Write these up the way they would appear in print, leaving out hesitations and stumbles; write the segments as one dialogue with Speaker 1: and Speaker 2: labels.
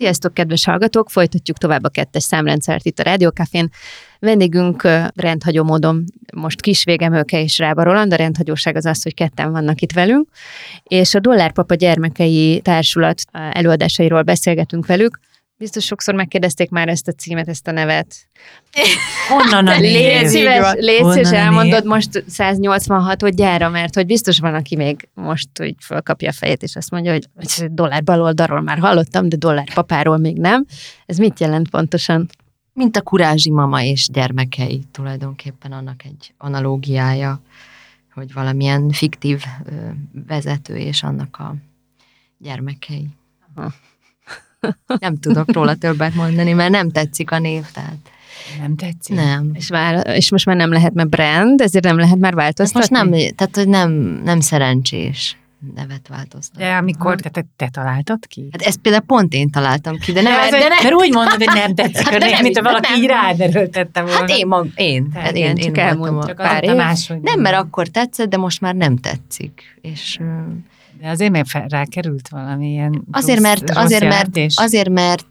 Speaker 1: Sziasztok, kedves hallgatók! Folytatjuk tovább a 2-es számrendszert itt a Rádiókafén. Vendégünk rendhagyó módon most Kisvégemőke és Rába Roland. A rendhagyóság az az, hogy ketten vannak itt velünk, és a Dollárpapa gyermekei társulat előadásairól beszélgetünk velük. Biztos sokszor megkérdezték már ezt a címet, ezt a nevet.
Speaker 2: Honnan a név?
Speaker 1: Légy szíves, elmondod most 186-odjára, mert hogy biztos van, aki még most hogy fölkapja a fejét, és azt mondja, hogy dollár baloldalról már hallottam, de dollárpapáról még nem. Ez mit jelent pontosan?
Speaker 2: Mint a Kurázsi mama és gyermekei, tulajdonképpen annak egy analógiája, hogy valamilyen fiktív vezető és annak a gyermekei. Aha. Nem tudok róla többet mondani, mert nem tetszik a név, tehát...
Speaker 3: Nem tetszik?
Speaker 2: Nem.
Speaker 1: És most már nem lehet, mert brand, ezért nem lehet már változtatni?
Speaker 2: Most nem, tehát hogy nem szerencsés nevet változtatni.
Speaker 3: De amikor te találtad ki?
Speaker 2: Hát ezt például pont én találtam ki, de nem...
Speaker 3: Mert úgy mondod, hogy nem tetszik, hát mint valaki így ráderőltette volna.
Speaker 2: Hát én
Speaker 1: csak elmondtam
Speaker 3: pár év.
Speaker 2: Nem, mert akkor tetszett, de most már nem tetszik. És...
Speaker 3: De azért még rákerült valamilyen
Speaker 2: azért, mert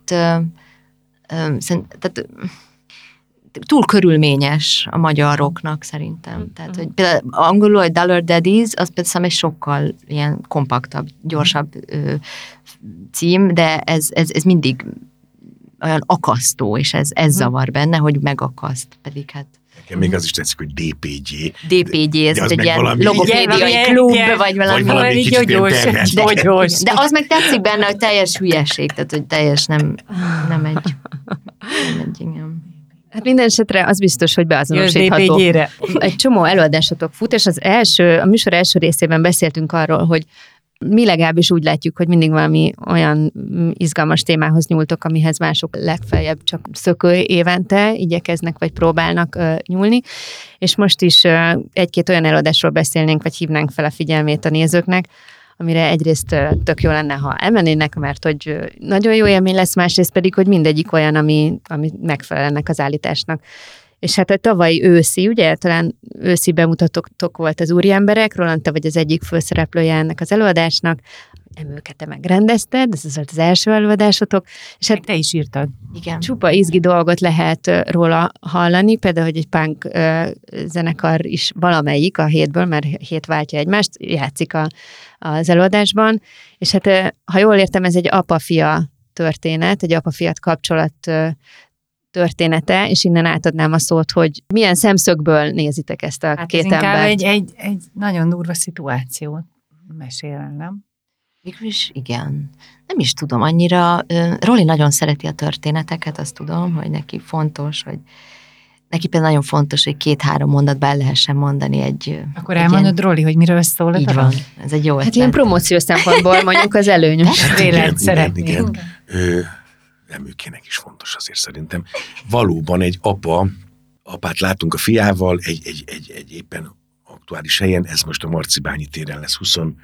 Speaker 2: tehát, túl körülményes a magyaroknak szerintem. Tehát, hogy például angolul, hogy Dollar Daddies, az például egy sokkal ilyen kompaktabb, gyorsabb cím, de ez mindig olyan akasztó, és ez zavar benne, hogy megakaszt, pedig hát
Speaker 4: nekem még az is tetszik, hogy DPG.
Speaker 2: DPG, ez egy ilyen logopédiai klub, vagy valami
Speaker 4: gyógyos.
Speaker 2: De az meg tetszik benne, hogy teljes hülyeség, tehát hogy teljes nem egy igen.
Speaker 1: Hát minden esetre az biztos, hogy beazonosítható. Egy csomó előadásotok fut, és a műsor első részében beszéltünk arról, hogy mi legalábbis úgy látjuk, hogy mindig valami olyan izgalmas témához nyúltok, amihez mások legfeljebb csak szökő évente igyekeznek, vagy próbálnak nyúlni. És most is egy-két olyan előadásról beszélnénk, vagy hívnánk fel a figyelmét a nézőknek, amire egyrészt tök jó lenne, ha elmennének, mert hogy nagyon jó élmény lesz, másrészt pedig, hogy mindegyik olyan, ami megfelel ennek az állításnak. És hát a tavalyi őszi, ugye talán őszi bemutatótok volt az Úriemberek, Roland, te vagy az egyik főszereplője ennek az előadásnak, Emőke, te megrendezted, ez volt az első előadásotok. És hát
Speaker 3: te is írtad.
Speaker 2: Igen.
Speaker 1: Csupa izgi dolgot lehet róla hallani, például, hogy egy punk zenekar is valamelyik a hétből, mert hét váltja egymást, játszik az előadásban, és hát ha jól értem, ez egy apa-fia történet, egy apa-fiat kapcsolat története, és innen átadnám a szót, hogy milyen szemszögből nézitek ezt a két embert.
Speaker 3: Egy nagyon durva szituációt mesél, nem?
Speaker 2: Végülis igen. Nem is tudom annyira. Roli nagyon szereti a történeteket, azt tudom, hogy neki fontos, hogy neki például nagyon fontos, hogy 2-3 mondatban el lehessen mondani egy...
Speaker 3: Akkor elmondod, Roli, hogy miről szól?
Speaker 2: Így van. Ez egy jó ötlet.
Speaker 1: Hát ilyen promóciós szempontból mondjuk az előnyös.
Speaker 3: Vélet szeretnénk.
Speaker 4: Igen. Emőkének is fontos azért szerintem. Valóban egy apát látunk a fiával egy éppen aktuális helyen, ez most a Marcibányi téren lesz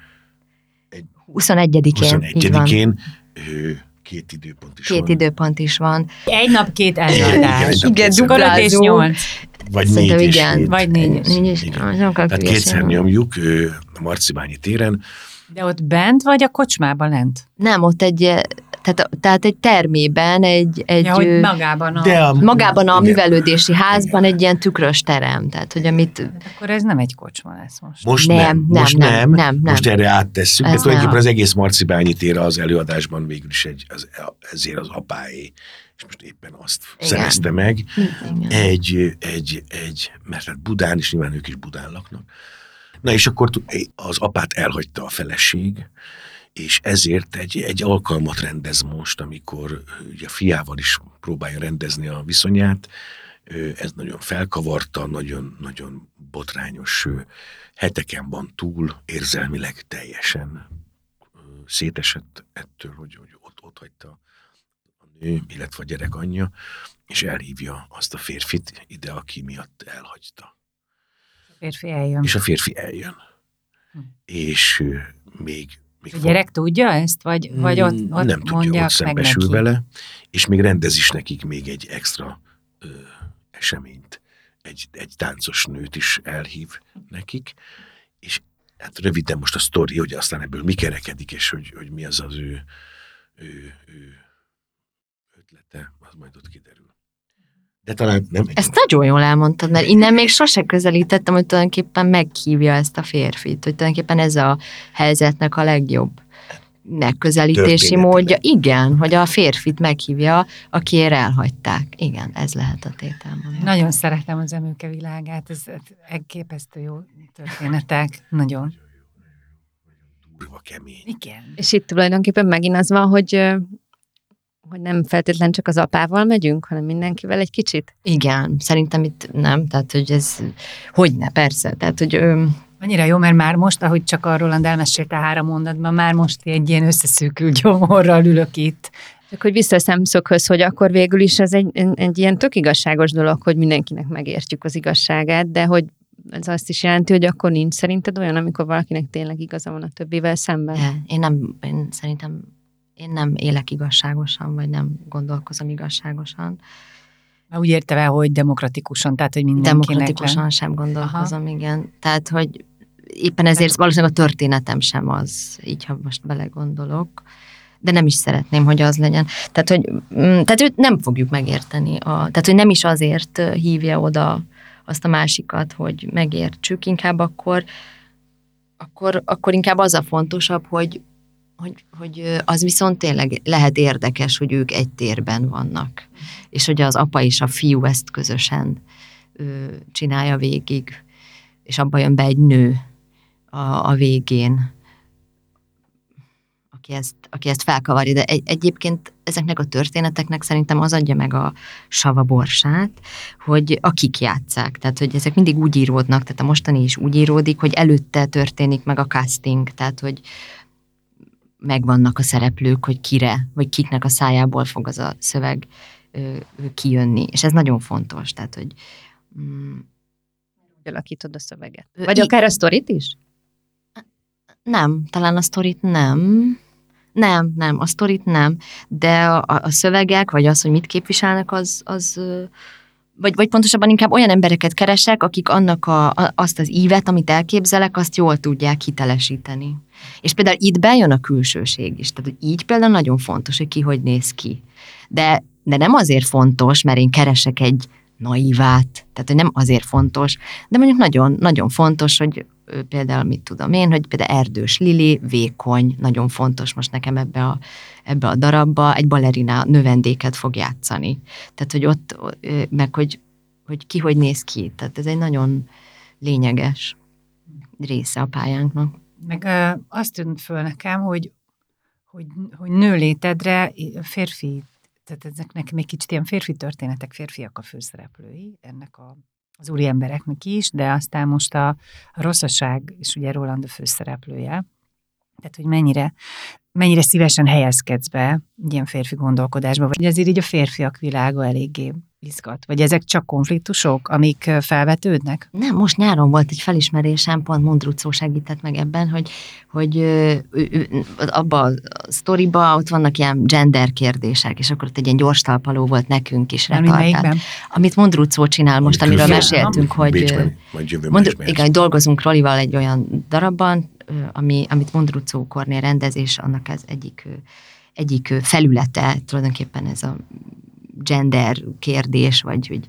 Speaker 4: 21-én. Két időpont is van.
Speaker 2: Két időpont is van.
Speaker 3: Egy nap 2 előadás.
Speaker 2: Igen, duplázó.
Speaker 4: Vagy 4 és 7.
Speaker 3: Vagy 4.
Speaker 4: Tehát kétszer nyomjuk a Marcibányi téren.
Speaker 3: De ott bent, vagy a kocsmában lent?
Speaker 2: Nem, ott tehát egy termében,
Speaker 3: hogy
Speaker 2: magában a művelődési házban egy ilyen tükrös terem. Tehát, hogy amit...
Speaker 3: Akkor ez nem egy kocsma lesz most.
Speaker 4: Most nem. Most erre áttesszük, de tulajdonképpen az egész Marcibányi tér az előadásban végül is ezért az apáé. És most éppen azt szerezte meg. Mert hát Budán, és nyilván ők is Budán laknak. Na és akkor az apát elhagyta a feleség, és ezért egy alkalmat rendez most, amikor ugye a fiával is próbálja rendezni a viszonyát. Ez nagyon felkavarta, nagyon botrányos heteken van túl, érzelmileg teljesen szétesett ettől, hogy ott hagyta a nő, illetve a gyerek anyja, és elhívja azt a férfit ide, aki miatt elhagyta. És a férfi eljön. És még
Speaker 3: a gyerek tudja ezt? Vagy ott
Speaker 4: nem tudja, ott szembesül vele, és még rendez is nekik még egy extra eseményt. Egy táncos nőt is elhív nekik, és hát röviden most a sztori, hogy aztán ebből mi kerekedik, és hogy mi az az ő ötlete, az majd ott kiderül. De talán nem...
Speaker 2: Ezt nagyon jól elmondtad, mert innen még sose közelítettem, hogy tulajdonképpen meghívja ezt a férfit, hogy tulajdonképpen ez a helyzetnek a legjobb megközelítési módja. Igen, hogy a férfit meghívja, akiért elhagyták. Igen, ez lehet a tételmondás.
Speaker 3: Nagyon szeretem az Emőke világát, ez elképesztő jó történetek, nagyon.
Speaker 4: Durva, kemény.
Speaker 3: Igen.
Speaker 1: És itt tulajdonképpen megint az van, hogy nem feltétlen csak az apával megyünk, hanem mindenkivel egy kicsit.
Speaker 2: Igen, szerintem itt nem, tehát hogy ez, hogyne, persze, tehát hogy...
Speaker 3: Annyira jó, mert már most, ahogy csak a Roland elmesélte 3 mondatban, már most egy ilyen összeszűkült gyomorral ülök itt.
Speaker 1: Csak hogy vissza a szemszöghöz, hogy akkor végül is ez egy ilyen tök igazságos dolog, hogy mindenkinek megértjük az igazságát, de hogy ez azt is jelenti, hogy akkor nincs szerinted olyan, amikor valakinek tényleg igaza van a többivel szemben?
Speaker 2: Én szerintem nem élek igazságosan, vagy nem gondolkozom igazságosan.
Speaker 3: Úgy érte el, hogy demokratikusan, tehát hogy mindenkinek...
Speaker 2: Demokratikusan sem gondolkozom, igen. Tehát, hogy éppen ezért valószínűleg a történetem sem az, így ha most belegondolok, de nem is szeretném, hogy az legyen. Tehát őt nem fogjuk megérteni. Tehát, hogy nem is azért hívja oda azt a másikat, hogy megértsük, inkább akkor inkább az a fontosabb, hogy az viszont tényleg lehet érdekes, hogy ők egy térben vannak. És hogy az apa és a fiú ezt közösen csinálja végig. És abba jön be egy nő a végén, aki ezt felkavarja. De egyébként ezeknek a történeteknek szerintem az adja meg a savaborsát, hogy akik játsszák. Tehát, hogy ezek mindig úgy íródnak, tehát a mostani is úgy íródik, hogy előtte történik meg a casting. Tehát, hogy megvannak a szereplők, hogy kire, vagy kiknek a szájából fog az a szöveg kijönni. És ez nagyon fontos. Tehát, hogy...
Speaker 1: alakítod a szöveget. Vagy akár a sztorit is?
Speaker 2: Nem, talán a sztorit nem. Nem, a sztorit nem. De a szövegek, vagy az, hogy mit képviselnek, az vagy pontosabban inkább olyan embereket keresek, akik annak azt az ívet, amit elképzelek, azt jól tudják hitelesíteni. És például itt bejön a külsőség is. Tehát, hogy így például nagyon fontos, hogy ki hogy néz ki. De nem azért fontos, mert én keresek egy naivát, tehát, hogy nem azért fontos, de mondjuk nagyon, nagyon fontos, hogy például mit tudom én, hogy például Erdős Lili, vékony, nagyon fontos most nekem ebbe a darabba, egy balerina növendéket fog játszani. Tehát, hogy ott, meg hogy ki hogy néz ki. Tehát ez egy nagyon lényeges része a pályánknak.
Speaker 3: Meg azt tűnt föl nekem, hogy nőlétedre férfi, tehát ezeknek még kicsit ilyen férfi történetek, férfiak a főszereplői, ennek az úri embereknek is, de aztán most a rosszaság, és ugye Roland a főszereplője, tehát hogy mennyire szívesen helyezkedsz be ilyen férfi gondolkodásba, vagy azért így a férfiak világa eléggé izgat, vagy ezek csak konfliktusok, amik felvetődnek?
Speaker 2: Nem, most nyáron volt egy felismerésem, pont Mondruczó segített meg ebben, hogy abban a sztoriban ott vannak ilyen gender kérdések, és akkor ott egy ilyen gyors talpaló volt nekünk is retartált. Amit Mondruczó csinál most, amiről meséltünk, hogy igen, dolgozunk Rolival egy olyan darabban, amit Mondruczó Kornél rendez, és annak ez egyik felülete tulajdonképpen ez a gender kérdés, vagy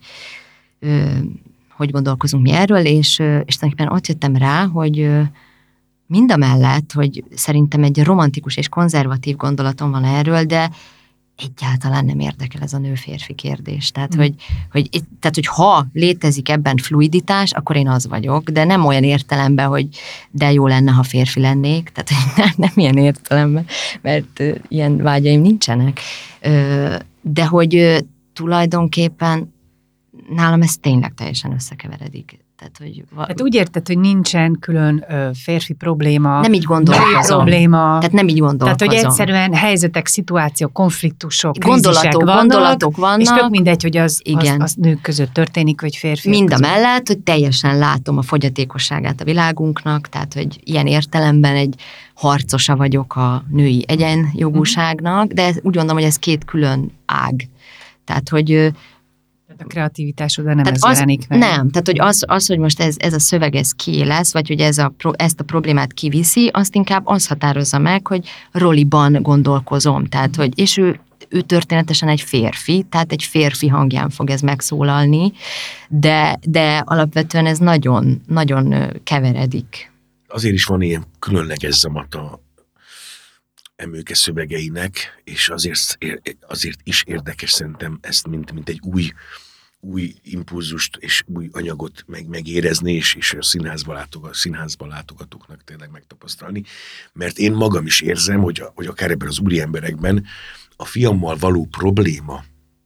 Speaker 2: hogy gondolkozunk mi erről, és tulajdonképpen ott jöttem rá, hogy mindamellett, hogy szerintem egy romantikus és konzervatív gondolatom van erről, de egyáltalán nem érdekel ez a nő-férfi kérdés. Tehát, hogy ha létezik ebben fluiditás, akkor én az vagyok, de nem olyan értelemben, hogy de jó lenne, ha férfi lennék, tehát nem ilyen értelemben, mert ilyen vágyaim nincsenek. De hogy tulajdonképpen nálam ez tényleg teljesen összekeveredik.
Speaker 3: Tehát úgy érted, hogy nincsen külön férfi probléma,
Speaker 2: nem így gondolkozom.
Speaker 3: Probléma.
Speaker 2: Tehát nem így gondolkozom.
Speaker 3: Tehát, hogy egyszerűen helyzetek, szituációk, konfliktusok,
Speaker 2: gondolatok vannak.
Speaker 3: És tök mindegy, hogy az nők között történik, vagy férfiak
Speaker 2: mind a mellett, hogy teljesen látom a fogyatékosságát a világunknak, tehát, hogy ilyen értelemben egy harcosa vagyok a női egyenjogúságnak, de úgy gondolom, hogy ez két külön ág. Tehát, hogy
Speaker 3: a kreativitásod nem ez jelenik meg.
Speaker 2: Nem, tehát hogy az, hogy most ez a szöveg ez kié lesz, vagy hogy ezt a problémát kiviszi, azt inkább az határozza meg, hogy Roliban gondolkozom. Tehát, hogy, és ő történetesen egy férfi, tehát egy férfi hangján fog ez megszólalni, de alapvetően ez nagyon, nagyon keveredik.
Speaker 4: Azért is van ilyen különleges zamata Emőke szövegeinek, és azért is érdekes szerintem ezt, mint egy új impulzust és új anyagot megérezni, és a színházba látogatóknak tényleg megtapasztalni. Mert én magam is érzem, hogy akár ebben az úriemberekben a fiammal való probléma,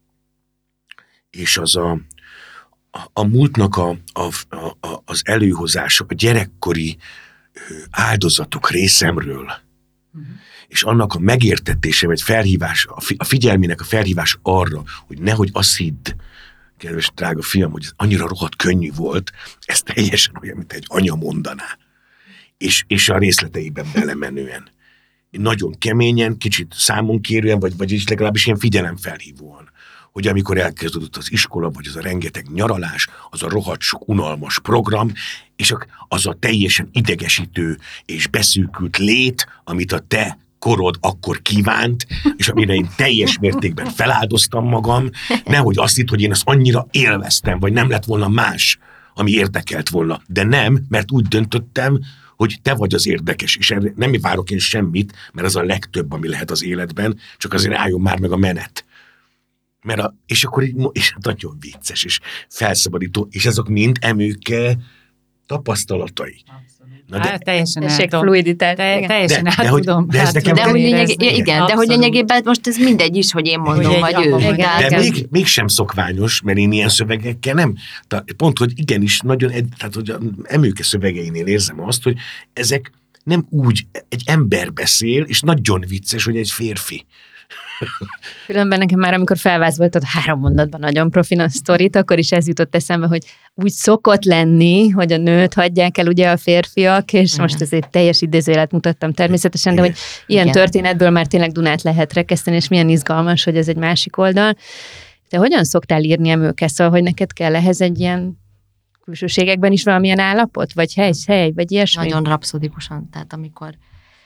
Speaker 4: és az a múltnak az előhozása, a gyerekkori áldozatok részemről, és annak a megértetése, vagy felhívás, a figyelmének a felhívás arra, hogy nehogy azt hidd, kedves drága fiam, hogy ez annyira rohadt könnyű volt, ez teljesen olyan, mint egy anya mondaná. És a részleteiben belemenően. Nagyon keményen, kicsit számonkérően, vagy legalábbis ilyen figyelemfelhívóan. Hogy amikor elkezdődött az iskola, vagy az a rengeteg nyaralás, az a rohadt sok unalmas program, és az a teljesen idegesítő és beszűkült lét, amit a te korod akkor kívánt, és amire én teljes mértékben feláldoztam magam, nehogy azt hitt, hogy én ezt annyira élveztem, vagy nem lett volna más, ami érdekelt volna. De nem, mert úgy döntöttem, hogy te vagy az érdekes, és nem várok én semmit, mert az a legtöbb, ami lehet az életben, csak azért álljon már meg a menet. És akkor így, és nagyon vicces, és felszabadító, és ezek mind Emőke tapasztalatai.
Speaker 3: Teljesen
Speaker 2: tudom. De hogy lényegében most ez mindegy is, hogy én mondom, vagy ő.
Speaker 4: De mégsem szokványos, mert én ilyen szövegekkel nem. Pont, hogy igenis nagyon, tehát hogy Emőke szövegeinél érzem azt, hogy ezek nem úgy, egy ember beszél, és nagyon vicces, hogy egy férfi.
Speaker 1: Különben nekem már, amikor felvázoltad 3 mondatban nagyon profin a sztorit, akkor is ez jutott eszembe, hogy úgy szokott lenni, hogy a nőt hagyják el ugye a férfiak, és most ez egy teljes idézőjelet mutattam természetesen, de hogy ilyen történetből már tényleg Dunát lehet rekeszteni, és milyen izgalmas, hogy ez egy másik oldal. Te hogyan szoktál írni Emőke, szóval, hogy neked kell ehhez egy ilyen külsőségekben is valamilyen állapot, vagy hely, vagy ilyesmi?
Speaker 2: Nagyon rapszodikusan, tehát amikor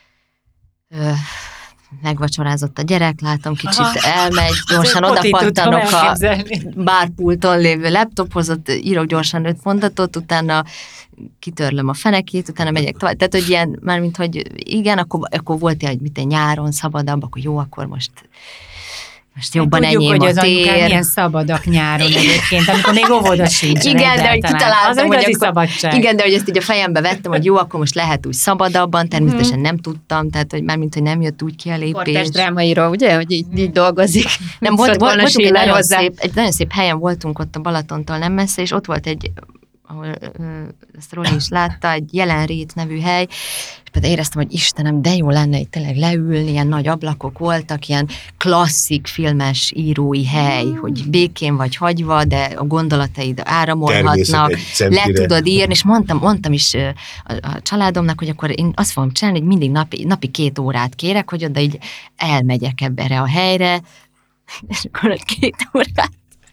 Speaker 2: megvacsorázott a gyerek, látom, kicsit elmegy, gyorsan odapattanok a bárpulton lévő laptophoz, ott írok gyorsan 5 mondatot, utána kitörlöm a fenekét, utána megyek tovább. Tehát, hogy ilyen, mármint, hogy igen, akkor volt ilyen, hogy nyáron szabadabb, akkor jó, akkor most jobban enyém a tér.
Speaker 3: Tudjuk, hogy az milyen szabadak nyáron egyébként, amikor még óvoda sincs.
Speaker 2: Igen, de hogy kitaláltam, hogy de hogy ezt így a fejembe vettem, hogy jó, akkor most lehet úgy szabadabban, természetesen nem tudtam, tehát hogy mármint, hogy nem jött úgy ki a lépés.
Speaker 1: Portás drámaíró, ugye, hogy így dolgozik.
Speaker 2: Nem, volt egy nagyon szép helyen voltunk ott a Balatontól nem messze, és ott volt egy, ahol ezt Roli is látta, egy Jelenrét nevű hely, és például éreztem, hogy Istenem, de jó lenne itt tényleg leülni, ilyen nagy ablakok voltak, ilyen klasszik filmes írói hely, hogy békén vagy hagyva, de a gondolataid áramolhatnak, le tudod írni, és mondtam is a családomnak, hogy akkor én azt fogom csinálni, hogy mindig napi 2 órát kérek, hogy oda így elmegyek erre a helyre, és akkor 2 órát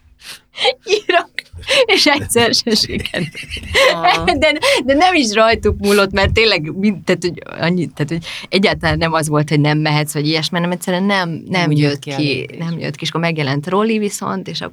Speaker 2: írok, és egyszer se sikerült. De nem is rajtuk múlott, mert tényleg, tehát, hogy egyáltalán nem az volt, hogy nem mehetsz, vagy ilyesmi, nem egyszerűen nem jött ki. Nem jött ki, és akkor megjelent Roli viszont, és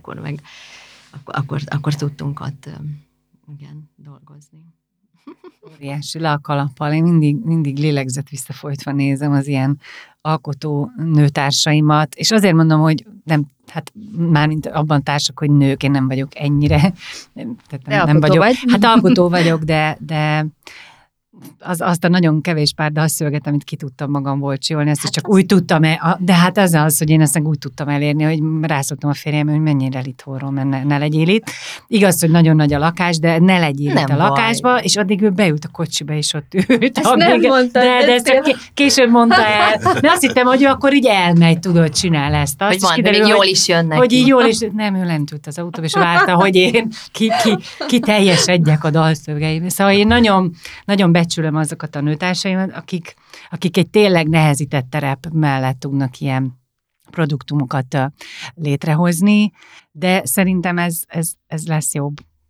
Speaker 2: akkor tudtunk ott dolgozni.
Speaker 3: Óriási le a kalappal. Én mindig lélegzet visszafolytva nézem az ilyen alkotó nőtársaimat, és azért mondom, hogy nem, hát mármint abban társak, hogy nők, én nem vagyok ennyire, tehát nem vagyok. Vagy? Hát alkotó vagyok, de azt a nagyon kevés pár dalszöveget, amit ki tudtam magamból csinálni, ezt csak úgy tudtam, de hát az, hogy én ezt úgy tudtam elérni, hogy rászoktam a férjem, hogy menjél el itthonról, mert ne legyél itt. Igaz, hogy nagyon nagy a lakás, de ne legyél itt a lakásba, és addig ő beült a kocsiba, és ott ült.
Speaker 1: Ezt nem mondta.
Speaker 3: De ezt csak később mondta el. De azt hittem, hogy ő akkor így elmegy, tudod, csinál ezt.
Speaker 2: Hogy van, kiderül, még jól is jönnek.
Speaker 3: Hogy így jól is, nem, ő lent ült az autóba, és várta, hogy én ki teljesedjek a dalszövegeimbe. Szóval én nagyon becsülöm azokat a nőtársaimat, akik egy tényleg nehezített terep mellett tudnak ilyen produktumokat létrehozni, de szerintem ez lesz jobb.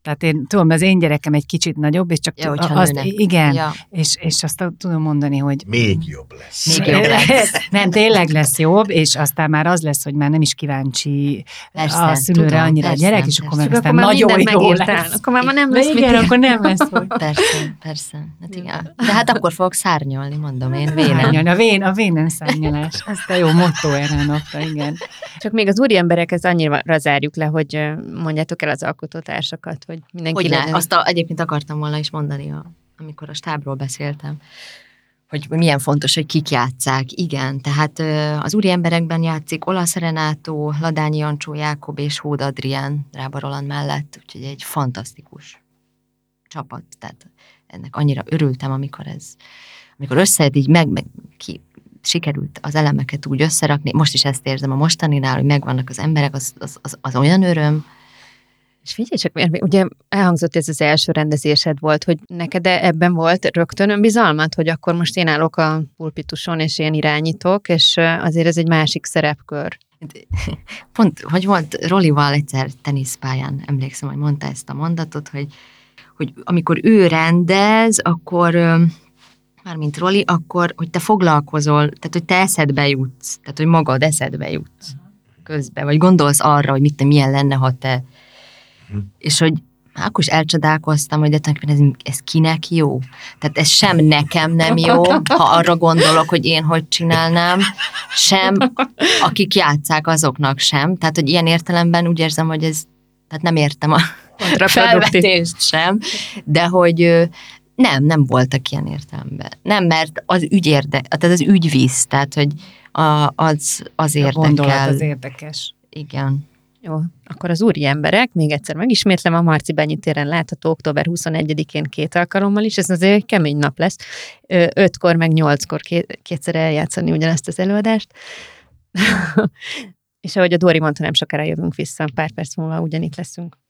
Speaker 3: Tehát én tudom, az én gyerekem egy kicsit nagyobb, és csak igen, és azt tudom mondani, hogy
Speaker 4: még jobb lesz.
Speaker 2: Még jobb lesz.
Speaker 3: Nem, tényleg lesz jobb, és aztán már az lesz, hogy már nem is kíváncsi
Speaker 2: persze,
Speaker 3: a szülőre
Speaker 2: tudom,
Speaker 3: annyira
Speaker 2: persze,
Speaker 3: a gyerek, és akkor meg aztán
Speaker 1: már
Speaker 3: nagyon jó lesz.
Speaker 1: Akkor már nem lesz
Speaker 3: igen, akkor nem lesz.
Speaker 2: Persze. Hát igen. De hát akkor fogok szárnyalni, mondom én, vénen.
Speaker 3: A vénen szárnyalás. Ez a jó motto erre a napra, igen.
Speaker 1: Csak még az úriemberek, ezt annyira zárjuk le, hogy mondjátok el az alkotótársakat, hogy mindenki legyen.
Speaker 2: Azt egyébként akartam volna is mondani, amikor a stábról beszéltem, hogy milyen fontos, hogy kik játsszák. Igen, tehát az úriemberekben játszik Olasz Renátó, Ladányi Jancsó Jákob és Hód Adrián Rába Roland mellett, úgyhogy egy fantasztikus csapat. Tehát ennek annyira örültem, amikor összejött így sikerült az elemeket úgy összerakni. Most is ezt érzem a mostaninál, hogy megvannak az emberek, az olyan öröm.
Speaker 1: És figyelj csak, mert ugye elhangzott, ez az első rendezésed volt, hogy neked ebben volt rögtön önbizalmad, hogy akkor most én állok a pulpituson, és én irányítok, és azért ez egy másik szerepkör.
Speaker 2: Pont, hogy volt Rolival egyszer teniszpályán, emlékszem, hogy mondta ezt a mondatot, hogy amikor ő rendez, akkor mármint Roli, akkor, hogy te foglalkozol, tehát, hogy te eszedbe jutsz, tehát, hogy magad eszedbe jutsz közben, vagy gondolsz arra, hogy milyen lenne, ha te. És hogy akkor is elcsodálkoztam, hogy ez kinek jó? Tehát ez sem nekem nem jó, ha arra gondolok, hogy én hogy csinálnám, sem akik játsszák, azoknak sem. Tehát, hogy ilyen értelemben úgy érzem, hogy ez, tehát nem értem a felvetést sem, de hogy nem voltak ilyen értelemben. Nem, mert az ügy tehát az ügy visz, tehát, hogy az érdekel. A
Speaker 3: gondolat az érdekes.
Speaker 2: Igen.
Speaker 1: Jó, akkor az úriemberek, még egyszer megismétlem, a Marci-Bányi téren látható október 21-én 2 alkalommal is, ez azért egy kemény nap lesz. 5-kor meg 8-kor kétszer eljátszani ugyanezt az előadást. És ahogy a Dóri mondta, nem sokára jövünk vissza, pár perc múlva ugyanitt leszünk.